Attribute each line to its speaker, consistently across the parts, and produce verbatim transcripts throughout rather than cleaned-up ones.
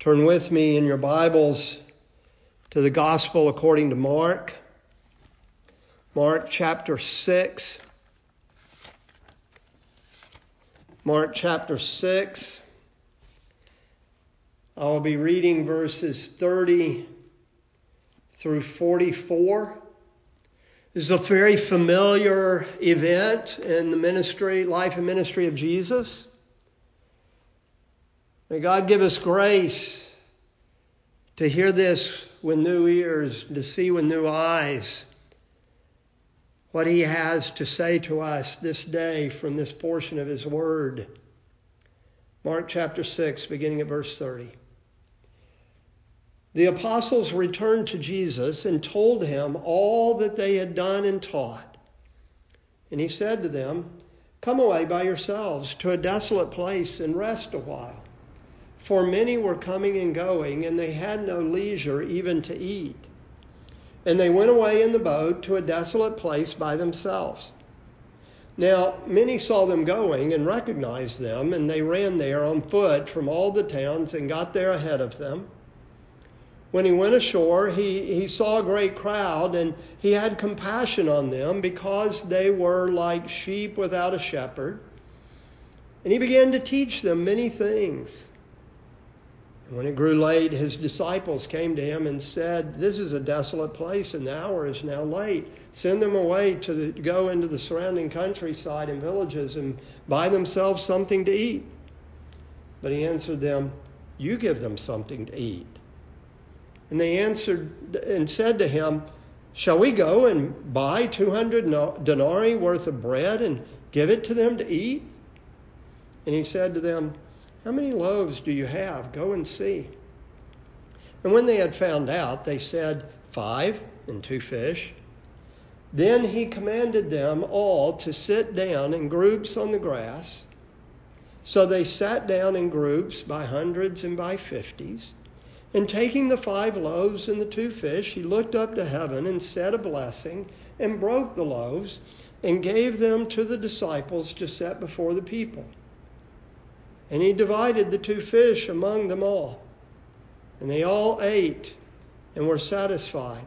Speaker 1: Turn with me in your Bibles to the Gospel according to Mark. Mark chapter six. Mark chapter six. I will be reading verses thirty through forty-four. This is a very familiar event in the ministry, life and ministry of Jesus. May God give us grace to hear this with new ears, to see with new eyes what he has to say to us this day from this portion of his word. Mark chapter six, beginning at verse thirty. The apostles returned to Jesus and told him all that they had done and taught. And he said to them, "Come away by yourselves to a desolate place and rest a while." For many were coming and going, and they had no leisure even to eat. And they went away in the boat to a desolate place by themselves. Now many saw them going and recognized them, and they ran there on foot from all the towns and got there ahead of them. When he went ashore, he, he saw a great crowd, and he had compassion on them because they were like sheep without a shepherd. And he began to teach them many things. And when it grew late, his disciples came to him and said, "This is a desolate place, and the hour is now late. Send them away to the, go into the surrounding countryside and villages and buy themselves something to eat." But he answered them, "You give them something to eat." And they answered and said to him, "Shall we go and buy two hundred denarii worth of bread and give it to them to eat?" And he said to them, "How many loaves do you have? Go and see." And when they had found out, they said, "Five and two fish." Then he commanded them all to sit down in groups on the grass. So they sat down in groups by hundreds and by fifties. And taking the five loaves and the two fish, he looked up to heaven and said a blessing and broke the loaves and gave them to the disciples to set before the people. And he divided the two fish among them all. And they all ate and were satisfied.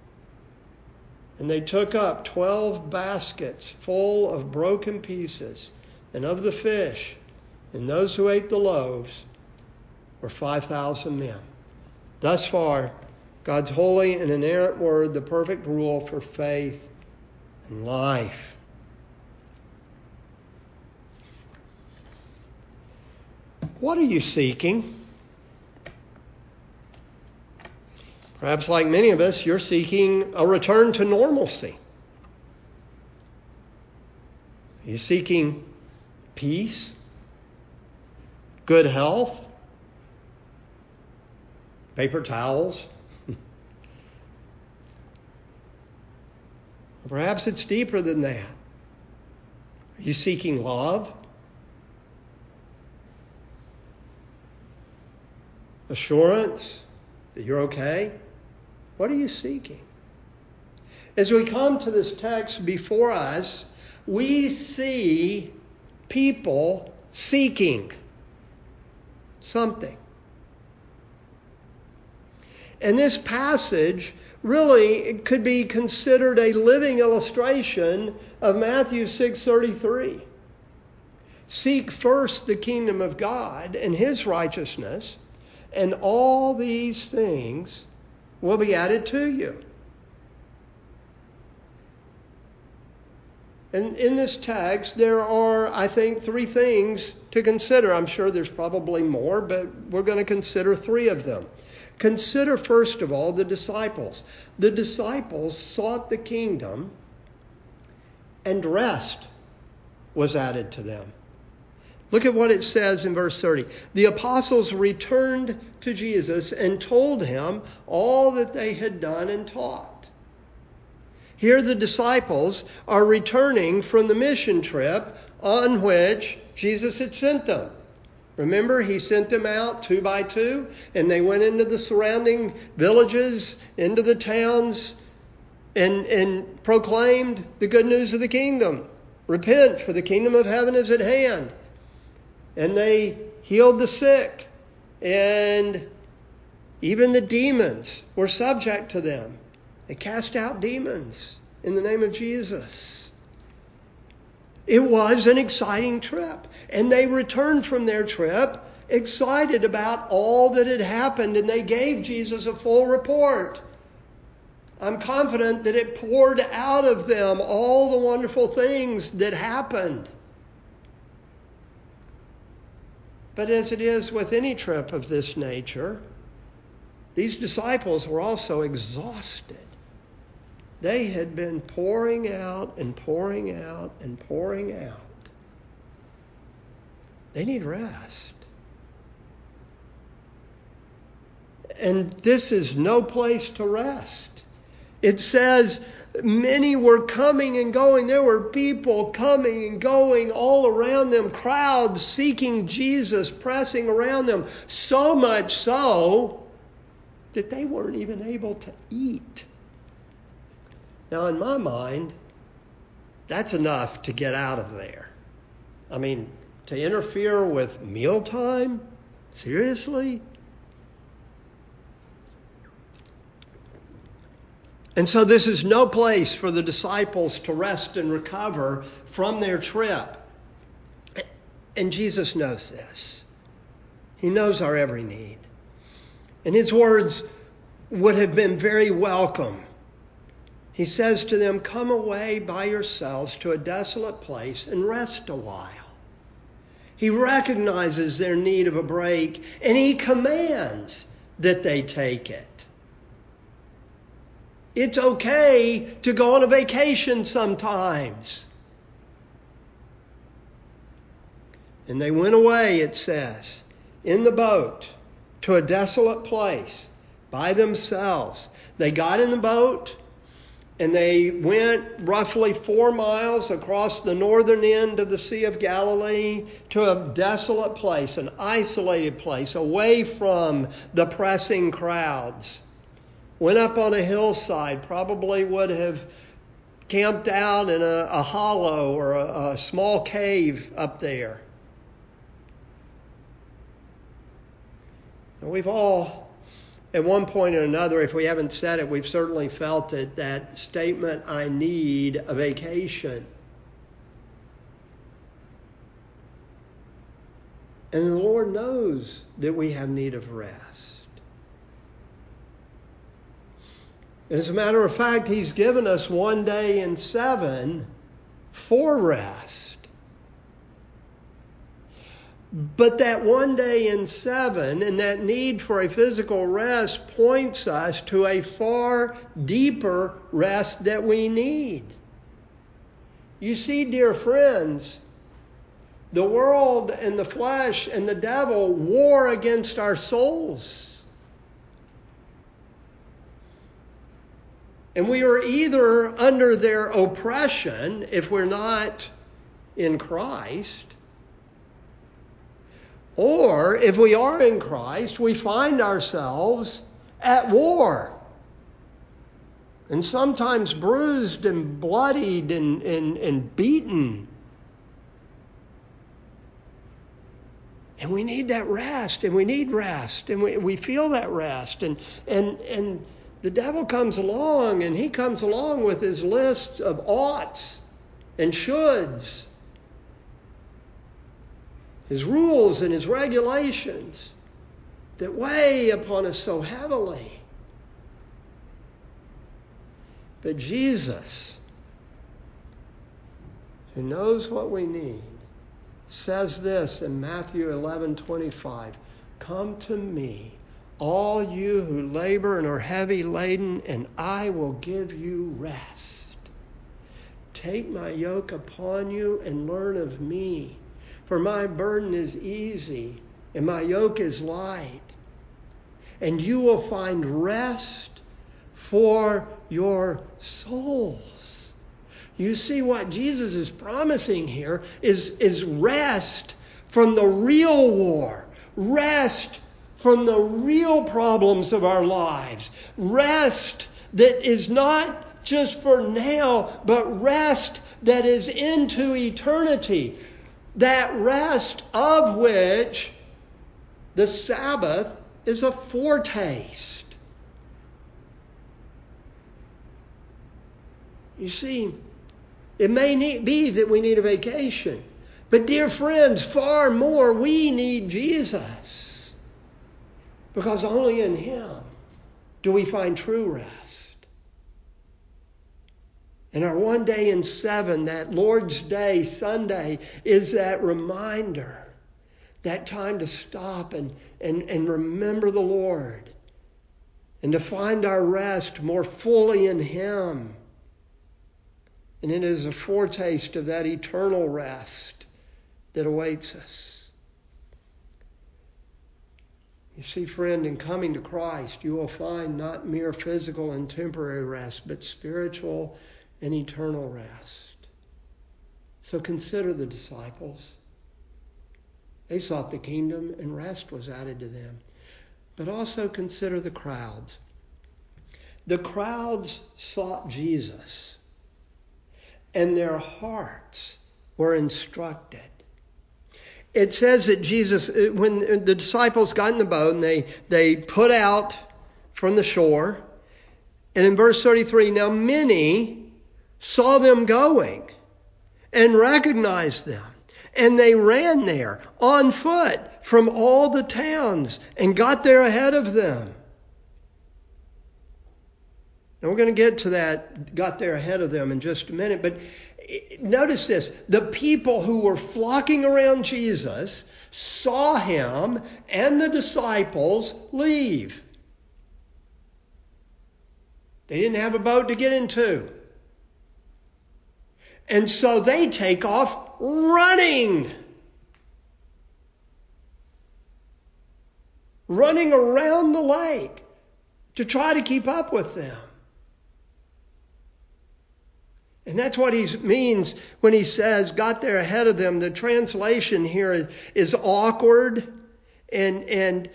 Speaker 1: And they took up twelve baskets full of broken pieces and of the fish. And those who ate the loaves were five thousand men. Thus far, God's holy and inerrant word, the perfect rule for faith and life. What are you seeking? Perhaps like many of us, you're seeking a return to normalcy. Are you seeking peace, good health, paper towels? Perhaps it's deeper than that. Are you seeking love? Assurance that you're okay? What are you seeking? As we come to this text before us, we see people seeking something. And this passage really could be considered a living illustration of Matthew six thirty-three. Seek first the kingdom of God and his righteousness, and all these things will be added to you. And in this text, there are, I think, three things to consider. I'm sure there's probably more, but we're going to consider three of them. Consider, first of all, the disciples. The disciples sought the kingdom, and rest was added to them. Look at what it says in verse thirty. The apostles returned to Jesus and told him all that they had done and taught. Here the disciples are returning from the mission trip on which Jesus had sent them. Remember, he sent them out two by two, and they went into the surrounding villages, into the towns, and, and proclaimed the good news of the kingdom. Repent, for the kingdom of heaven is at hand. And they healed the sick and Even the demons were subject to them. They cast out demons in the name of Jesus. It was an exciting trip. And they returned from their trip excited about all that had happened, and they gave Jesus a full report. I'm confident that it poured out of them all the wonderful things that happened. But as it is with any trip of this nature, these disciples were also exhausted. They had been pouring out and pouring out and pouring out. They need rest. And this is no place to rest. It says many were coming and going. There were people coming and going all around them, crowds seeking Jesus, pressing around them, so much so that they weren't even able to eat. Now, in my mind, that's enough to get out of there. I mean, to interfere with mealtime? Seriously? And so this is no place for the disciples to rest and recover from their trip. And Jesus knows this. He knows our every need. And his words would have been very welcome. He says to them, "Come away by yourselves to a desolate place and rest a while." He recognizes their need of a break, and he commands that they take it. It's okay to go on a vacation sometimes. And they went away, it says, in the boat to a desolate place by themselves. They got in the boat and they went roughly four miles across the northern end of the Sea of Galilee to a desolate place, an isolated place, away from the pressing crowds. Went up on a hillside, probably would have camped out in a, a hollow or a, a small cave up there. And we've all, at one point or another, if we haven't said it, we've certainly felt it, that statement, "I need a vacation." And the Lord knows that we have need of rest. And as a matter of fact, he's given us one day in seven for rest. But that one day in seven and that need for a physical rest points us to a far deeper rest that we need. You see, dear friends, the world and the flesh and the devil war against our souls. And we are either under their oppression if we're not in Christ, or if we are in Christ, we find ourselves at war. And sometimes bruised and bloodied and, and, and beaten. And we need that rest, and we need rest, and we, we feel that rest. And, and, and the devil comes along, and he comes along with his list of oughts and shoulds, his rules and his regulations that weigh upon us so heavily. But Jesus, who knows what we need, says this in Matthew eleven twenty-five, "Come to me, all you who labor and are heavy laden, and I will give you rest. Take my yoke upon you and learn of me, for my burden is easy and my yoke is light. And you will find rest for your souls." You see, what Jesus is promising here is, is rest from the real war, rest from the real problems of our lives, rest that is not just for now, but rest that is into eternity, that rest of which the Sabbath is a foretaste. You see, it may need, be that we need a vacation. But dear friends, far more we need Jesus. Because only in Him do we find true rest. And our one day in seven, that Lord's Day, Sunday, is that reminder, that time to stop and, and, and remember the Lord and to find our rest more fully in Him. And it is a foretaste of that eternal rest that awaits us. You see, friend, in coming to Christ, you will find not mere physical and temporary rest, but spiritual and eternal rest. So consider the disciples. They sought the kingdom and rest was added to them. But also consider the crowds. The crowds sought Jesus, and their hearts were instructed. It says that Jesus, when the disciples got in the boat and they, they put out from the shore, and in verse thirty-three, now many saw them going and recognized them. And they ran there on foot from all the towns and got there ahead of them. Now we're going to get to that, got there ahead of them in just a minute. But notice this. The people who were flocking around Jesus saw Him and the disciples leave. They didn't have a boat to get into. And so they take off running. Running around the lake to try to keep up with them. And that's what he means when he says, got there ahead of them. The translation here is, is awkward. And, and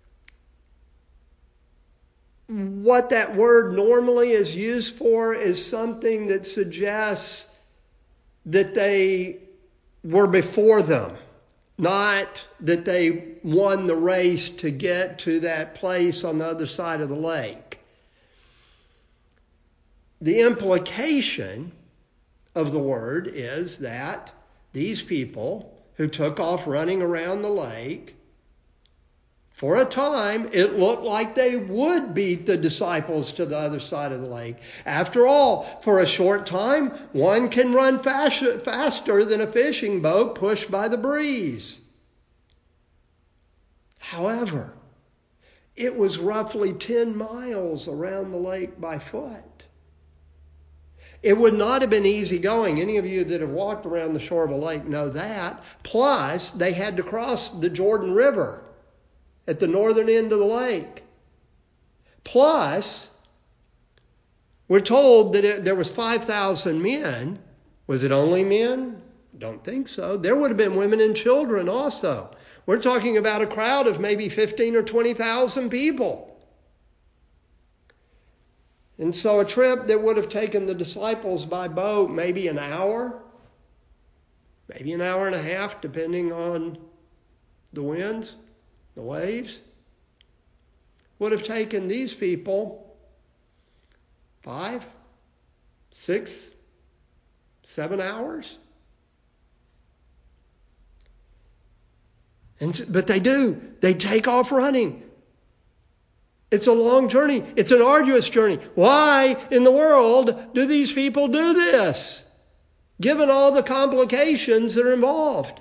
Speaker 1: what that word normally is used for is something that suggests that they were before them, not that they won the race to get to that place on the other side of the lake. The implication of the word is that these people who took off running around the lake, for a time, it looked like they would beat the disciples to the other side of the lake. After all, for a short time, one can run fast, faster than a fishing boat pushed by the breeze. However, it was roughly ten miles around the lake by foot. It would not have been easy going. Any of you that have walked around the shore of a lake know that. Plus, they had to cross the Jordan River at the northern end of the lake. Plus, we're told that it, there was five thousand men. Was it only men? Don't think so. There would have been women and children also. We're talking about a crowd of maybe fifteen or twenty thousand people. And so a trip that would have taken the disciples by boat maybe an hour, maybe an hour and a half, depending on the winds, the waves, would have taken these people five, six, seven hours. And but they do. They take off running. It's a long journey. It's an arduous journey. Why in the world do these people do this, given all the complications that are involved?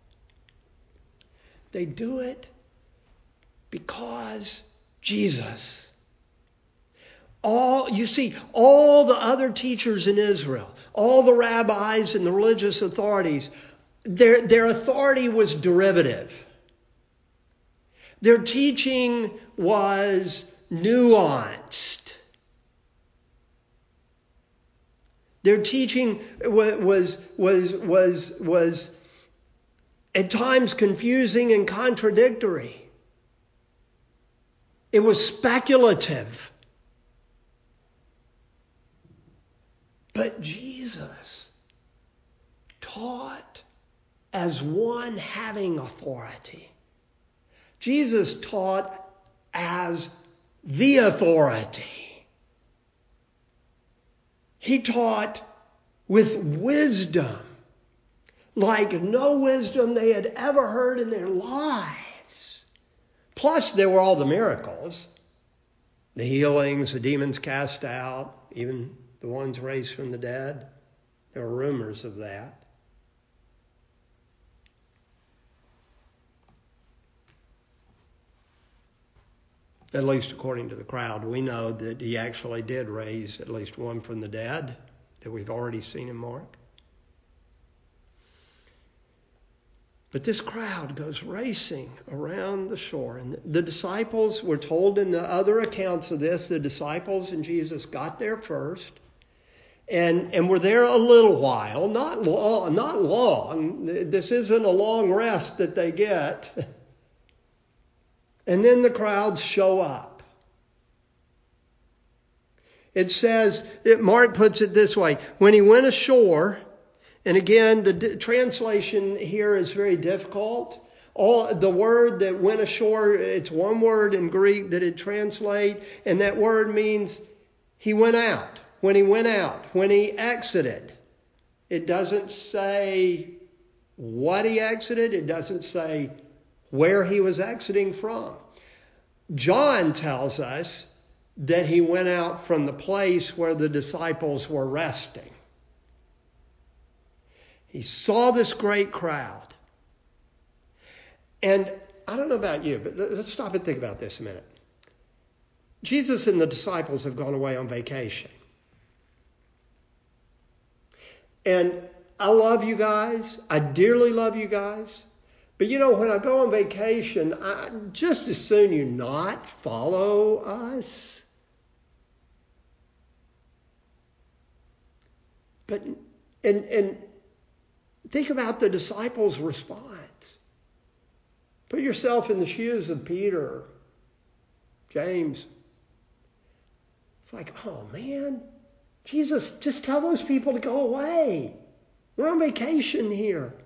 Speaker 1: They do it because Jesus. All, you see, all the other teachers in Israel, all the rabbis and the religious authorities, their, their authority was derivative. Their teaching was nuanced. Their teaching was, was, was, was at times confusing and contradictory. It was speculative. But Jesus taught as one having authority. Jesus taught as the authority. He taught with wisdom, like no wisdom they had ever heard in their lives. Plus, there were all the miracles, the healings, the demons cast out, even the ones raised from the dead. There were rumors of that. At least according to the crowd, we know that he actually did raise at least one from the dead that we've already seen in Mark. But this crowd goes racing around the shore. And the disciples, were told in the other accounts of this, the disciples and Jesus got there first and, and were there a little while. Not long, not long. This isn't a long rest that they get. And then the crowds show up. It says, that Mark puts it this way, when he went ashore, and again, the d- translation here is very difficult. All the word that went ashore, it's one word in Greek that it translates, and that word means he went out. When he went out, when he exited. It doesn't say what he exited. It doesn't say where he was exiting from. John tells us that he went out from the place where the disciples were resting. He saw this great crowd. And I don't know about you, but let's stop and think about this a minute. Jesus and the disciples have gone away on vacation. And I love you guys. I dearly love you guys. But you know, when I go on vacation, I just as soon you not follow us. But, and, and think about the disciples' response. Put yourself in the shoes of Peter, James. It's like, oh man, Jesus, just tell those people to go away. We're on vacation here.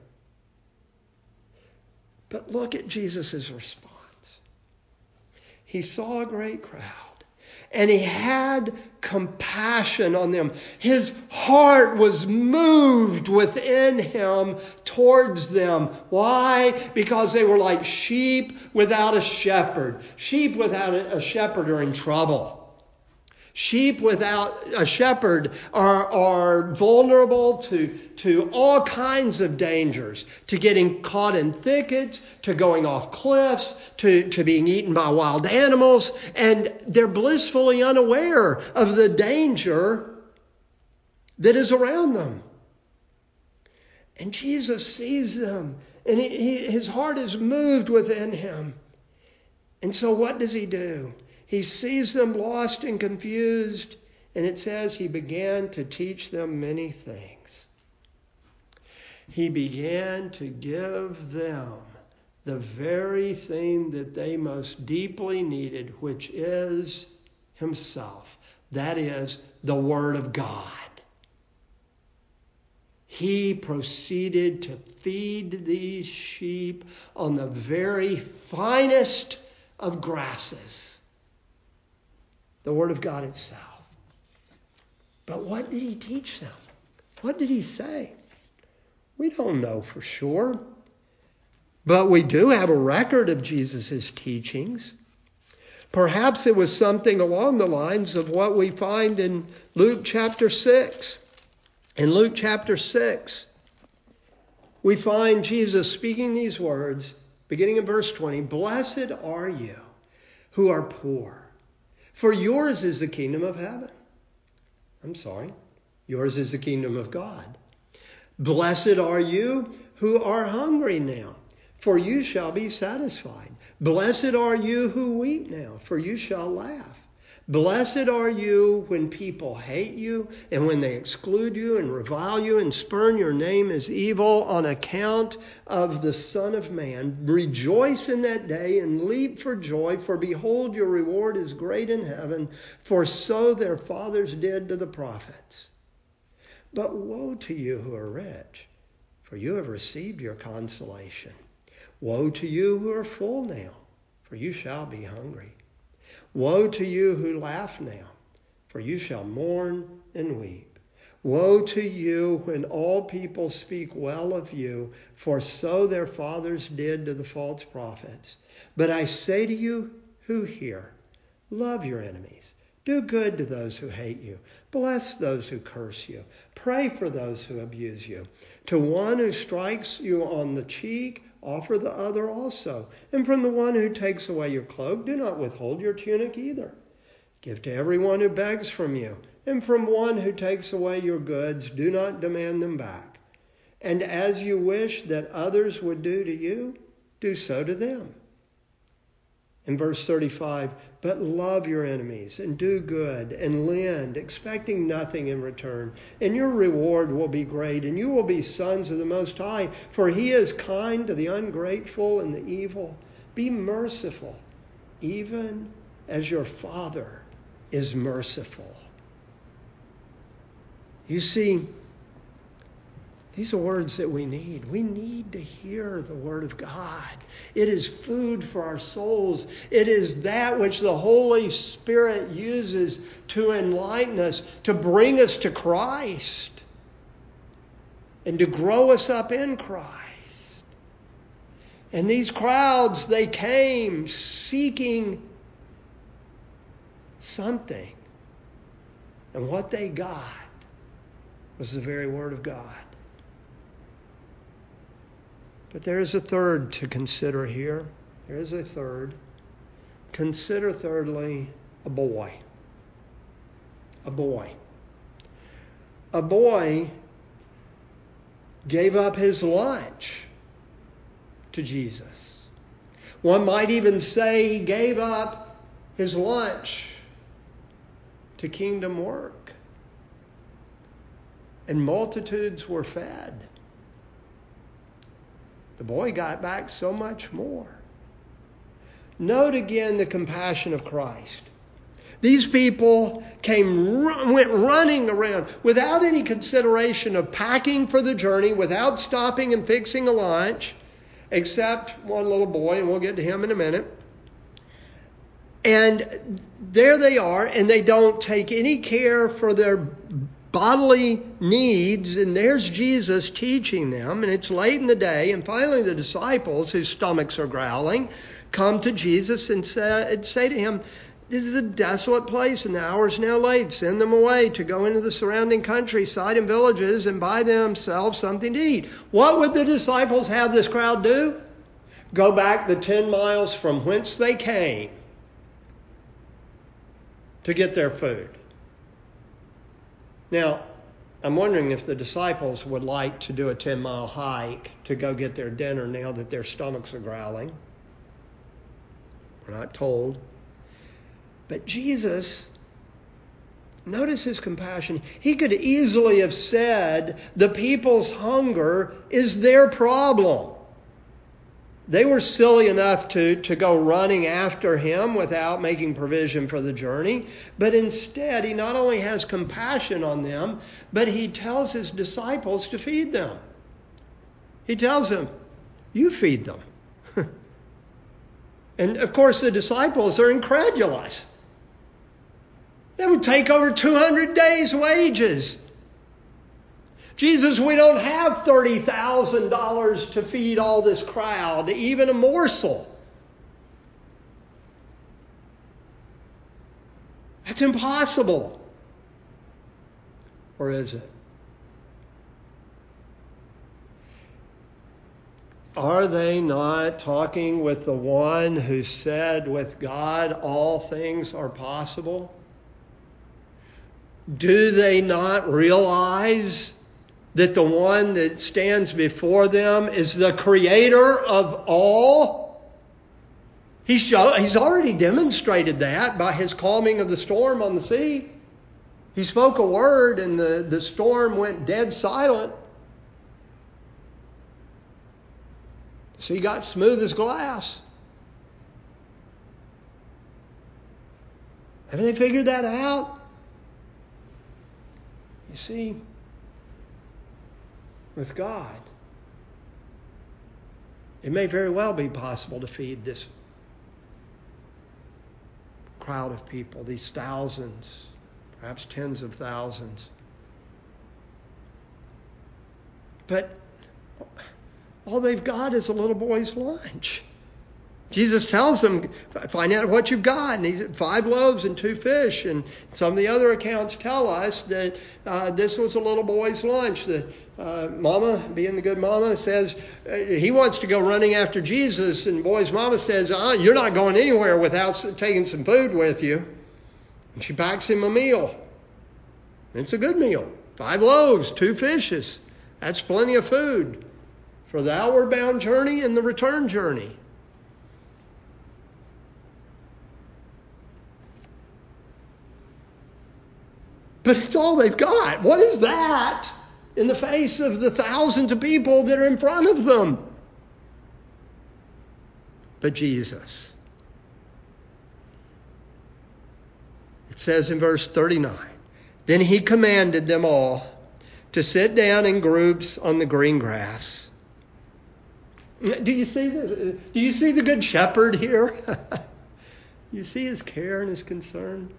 Speaker 1: But look at Jesus' response. He saw a great crowd, and he had compassion on them. His heart was moved within him towards them. Why? Because they were like sheep without a shepherd. Sheep without a shepherd are in trouble. Sheep without a shepherd are, are vulnerable to, to all kinds of dangers, to getting caught in thickets, to going off cliffs, to, to being eaten by wild animals, and they're blissfully unaware of the danger that is around them. And Jesus sees them, and he, he, his heart is moved within him. And so what does he do? He sees them lost and confused, and it says he began to teach them many things. He began to give them the very thing that they most deeply needed, which is himself. That is the Word of God. He proceeded to feed these sheep on the very finest of grasses. The Word of God itself. But what did he teach them? What did he say? We don't know for sure. But we do have a record of Jesus' teachings. Perhaps it was something along the lines of what we find in Luke chapter six. In Luke chapter six, we find Jesus speaking these words, beginning in verse twenty, "Blessed are you who are poor, for yours is the kingdom of heaven." I'm sorry. Yours is the kingdom of God. "Blessed are you who are hungry now, for you shall be satisfied. Blessed are you who weep now, for you shall laugh. Blessed are you when people hate you and when they exclude you and revile you and spurn your name as evil on account of the Son of Man. Rejoice in that day and leap for joy, for behold, your reward is great in heaven, for so their fathers did to the prophets. But woe to you who are rich, for you have received your consolation. Woe to you who are full now, for you shall be hungry. Woe to you who laugh now, for you shall mourn and weep. Woe to you when all people speak well of you, for so their fathers did to the false prophets. But I say to you who hear, love your enemies. Do good to those who hate you. Bless those who curse you. Pray for those who abuse you. To one who strikes you on the cheek, offer the other also. And from the one who takes away your cloak, do not withhold your tunic either. Give to everyone who begs from you. And from one who takes away your goods, do not demand them back. And as you wish that others would do to you, do so to them. In verse thirty-five, but love your enemies and do good and lend, expecting nothing in return. And your reward will be great, and you will be sons of the Most High, for he is kind to the ungrateful and the evil. Be merciful, even as your Father is merciful. You see, these are words that we need. We need to hear the Word of God. It is food for our souls. It is that which the Holy Spirit uses to enlighten us, to bring us to Christ, and to grow us up in Christ. And these crowds, they came seeking something. And what they got was the very Word of God. But there is a third to consider here. There is a third. Consider thirdly a boy. A boy. A boy gave up his lunch to Jesus. One might even say he gave up his lunch to kingdom work. And multitudes were fed. The boy got back so much more. Note again the compassion of Christ. These people came, went running around without any consideration of packing for the journey, without stopping and fixing a lunch, except one little boy, and we'll get to him in a minute. And there they are, and they don't take any care for their bodily needs, and there's Jesus teaching them, and it's late in the day, and finally the disciples, whose stomachs are growling, come to Jesus and say, and say to him, this is a desolate place, and the hour is now late. Send them away to go into the surrounding countryside and villages and buy themselves something to eat. What would the disciples have this crowd do? Go back the ten miles from whence they came to get their food. Now, I'm wondering if the disciples would like to do a ten-mile hike to go get their dinner now that their stomachs are growling. We're not told. But Jesus, notice his compassion. He could easily have said the people's hunger is their problem. They were silly enough to, to go running after him without making provision for the journey. But instead, he not only has compassion on them, but he tells his disciples to feed them. He tells them, you feed them. And of course, the disciples are incredulous. That would take over two hundred days' wages. Jesus, we don't have thirty thousand dollars to feed all this crowd, even a morsel. That's impossible. Or is it? Are they not talking with the one who said, with God all things are possible? Do they not realize that the one that stands before them is the creator of all? He show, he's already demonstrated that by his calming of the storm on the sea. He spoke a word and the, the storm went dead silent. The sea got smooth as glass. Haven't they figured that out? You see, with God, it may very well be possible to feed this crowd of people, these thousands, perhaps tens of thousands. But all they've got is a little boy's lunch. Jesus tells them, find out what you've got. And he's five loaves and two fish. And some of the other accounts tell us that uh, this was a little boy's lunch. The uh, mama, being the good mama, says uh, he wants to go running after Jesus. And the boy's mama says, uh, you're not going anywhere without taking some food with you. And she packs him a meal. It's a good meal. Five loaves, two fishes. That's plenty of food for the outward bound journey and the return journey. But it's all they've got. What is that in the face of the thousands of people that are in front of them? But Jesus. It says in verse thirty-nine, then he commanded them all to sit down in groups on the green grass. Do you see the, do you see the good shepherd here? You see his care and his concern?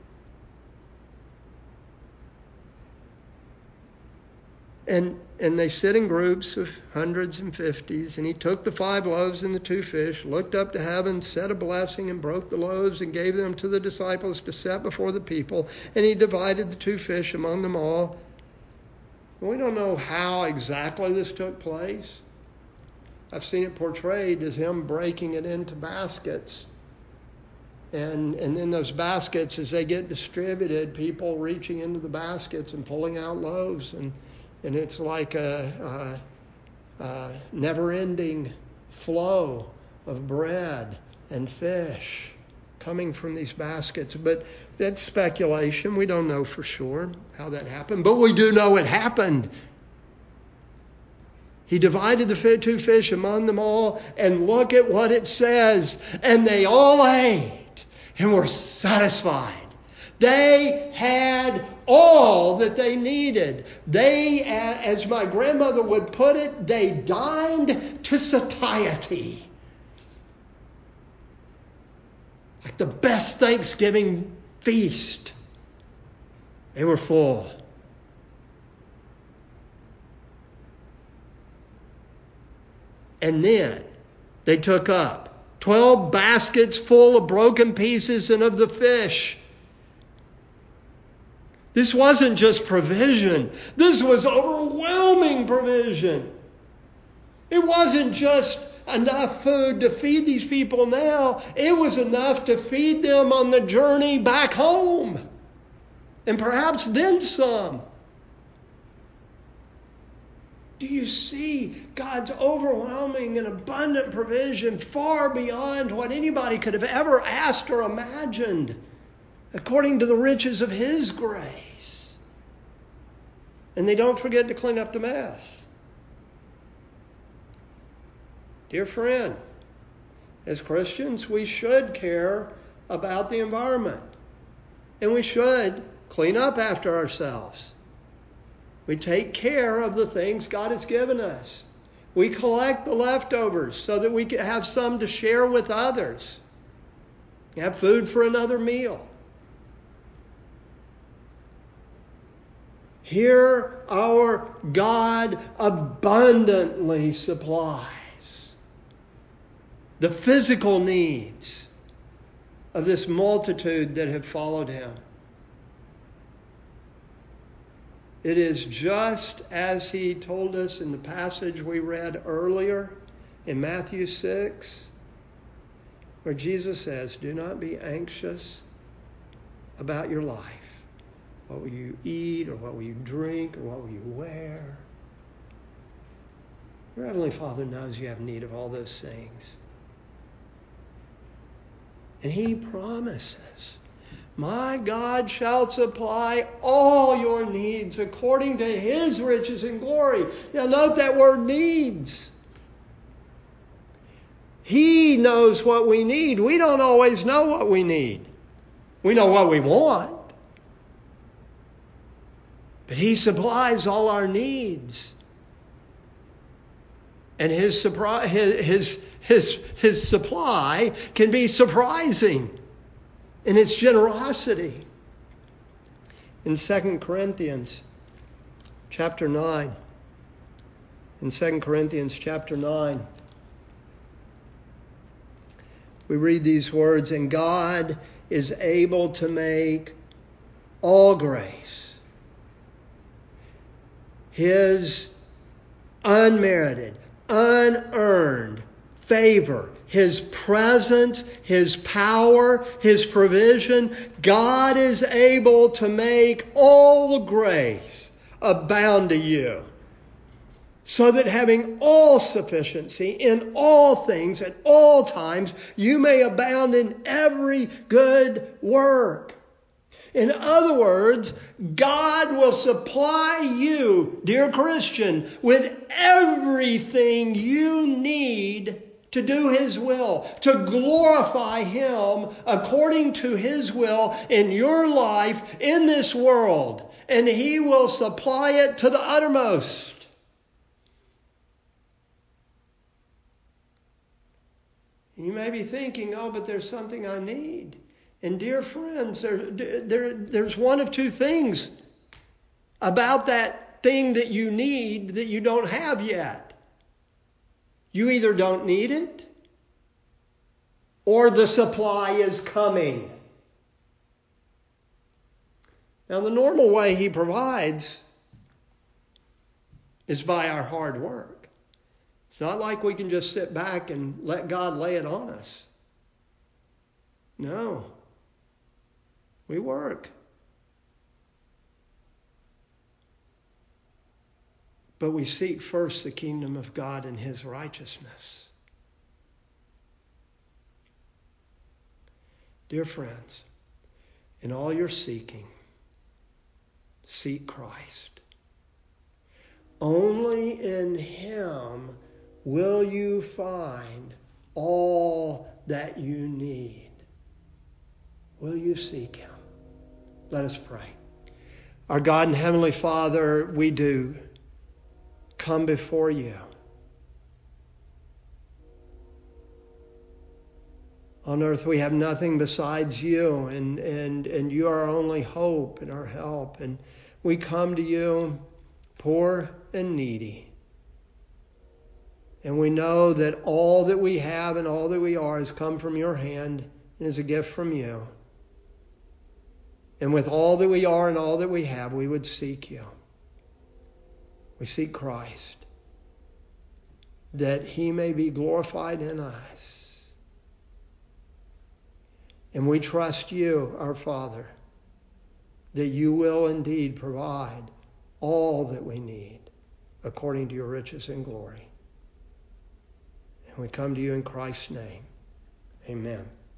Speaker 1: And and they sit in groups of hundreds and fifties. And he took the five loaves and the two fish, looked up to heaven, said a blessing, and broke the loaves and gave them to the disciples to set before the people. And he divided the two fish among them all. We don't know how exactly this took place. I've seen it portrayed as him breaking it into baskets. And and then those baskets, as they get distributed, people reaching into the baskets and pulling out loaves. And And it's like a, a, a never-ending flow of bread and fish coming from these baskets. But that's speculation. We don't know for sure how that happened. But we do know it happened. He divided the two fish among them all. And look at what it says. And they all ate and were satisfied. They had all that they needed. They, as my grandmother would put it, they dined to satiety. Like the best Thanksgiving feast. They were full. And then they took up twelve baskets full of broken pieces and of the fish. This wasn't just provision. This was overwhelming provision. It wasn't just enough food to feed these people now. It was enough to feed them on the journey back home. And perhaps then some. Do you see God's overwhelming and abundant provision far beyond what anybody could have ever asked or imagined, according to the riches of His grace? And they don't forget to clean up the mess. Dear friend, as Christians, we should care about the environment. And we should clean up after ourselves. We take care of the things God has given us. We collect the leftovers so that we can have some to share with others. Have food for another meal. Here our God abundantly supplies the physical needs of this multitude that have followed Him. It is just as He told us in the passage we read earlier in Matthew six, where Jesus says, do not be anxious about your life. What will you eat, or what will you drink, or what will you wear? Your Heavenly Father knows you have need of all those things. And He promises, my God shall supply all your needs according to His riches and glory. Now note that word needs. He knows what we need. We don't always know what we need. We know what we want. But He supplies all our needs. And His, surpri- his, his, his, his supply can be surprising and its generosity. In Second Corinthians chapter nine, in Second Corinthians chapter nine, we read these words, and God is able to make all grace, His unmerited, unearned favor, His presence, His power, His provision. God is able to make all grace abound to you, so that having all sufficiency in all things at all times, you may abound in every good work. In other words, God will supply you, dear Christian, with everything you need to do His will, to glorify Him according to His will in your life in this world. And He will supply it to the uttermost. You may be thinking, oh, but there's something I need. And dear friends, there, there, there's one of two things about that thing that you need that you don't have yet. You either don't need it, or the supply is coming. Now, the normal way He provides is by our hard work. It's not like we can just sit back and let God lay it on us. No. We work. But we seek first the kingdom of God and His righteousness. Dear friends, in all your seeking, seek Christ. Only in Him will you find all that you need. Will you seek Him? Let us pray. Our God and Heavenly Father, we do come before You. On earth we have nothing besides You, and, and, and You are our only hope and our help. And we come to You poor and needy. And we know that all that we have and all that we are has come from Your hand and is a gift from You. And with all that we are and all that we have, we would seek You. We seek Christ, that He may be glorified in us. And we trust You, our Father, that You will indeed provide all that we need according to Your riches and glory. And we come to You in Christ's name. Amen.